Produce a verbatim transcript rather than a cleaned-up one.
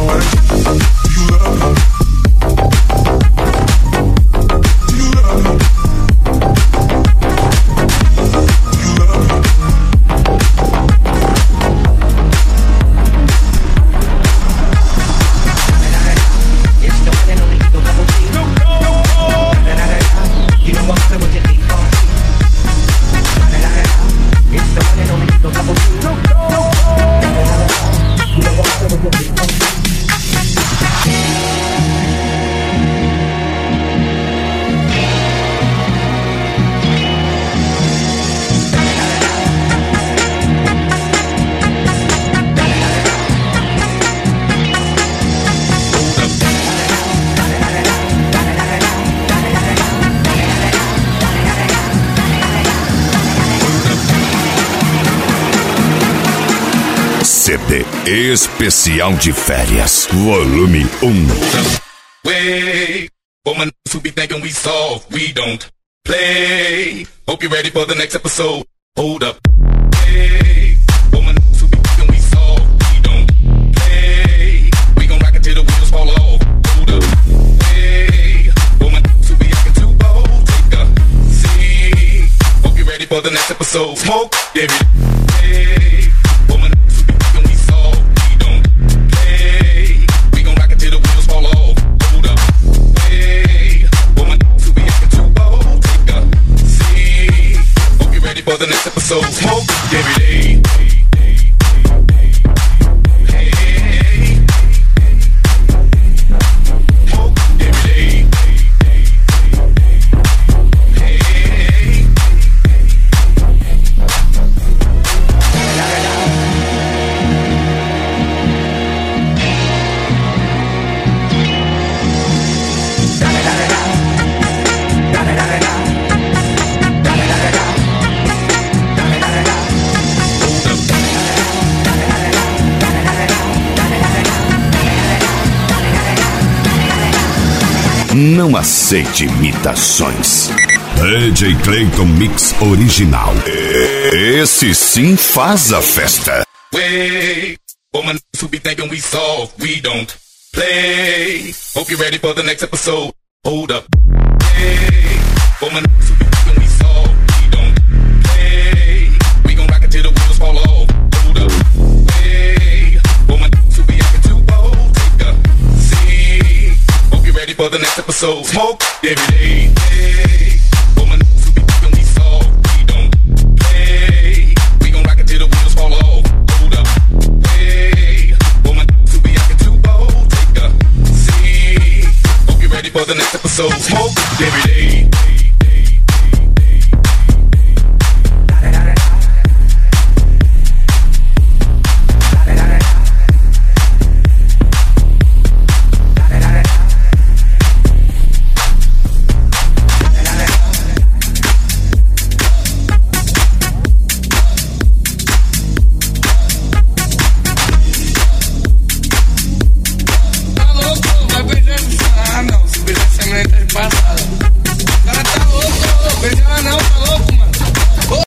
C D especial de férias, volume um. Way, woman who be thinking we soft, we don't play. Hope you're ready for the next episode. Hold up. Way, woman who be thinking we soft, we don't play. We gon' rock it till the wheels fall off. Hold up. Way, woman who be acting too bold, take a seat. Hope you're ready for the next episode. Smoke, give it. Hey, woman. For the next episode, smoke every day. Hey, hey, smoke every day. Hey, hey. Não aceite imitações. D J Clayton Mix original. Esse sim faz a festa. Way, woman who be thinking we soft, we don't play. Hope you're ready for the next episode. Hold up. Hey, woman who be thinking we soft, we don't play. We gon' rock it till the wheels fall off. Hold up. Hey, woman who be acting too bold, take a seat. Hope you're ready for the next episode. Smoke every day. Hey, woman who be thinking we soft, we don't play. We gon' rock it till the wheels fall off. Hold up. Hey, woman who be acting too bold, take a seat. Hope you're ready for the next episode. Smoke every day. Pasa